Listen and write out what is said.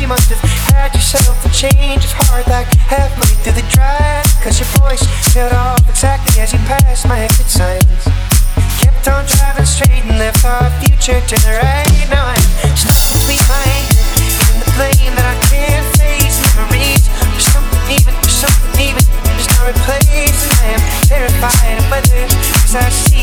You must have had yourself a change of heart like halfway through the drive, 'cause your voice trailed off exactly as you passed my exit signs. Kept on driving straight and left our future to the right. Now I'm stuck between my anger and the blame that I can't face. Memories for something even, just not replaced. I am terrified of others, 'cause I see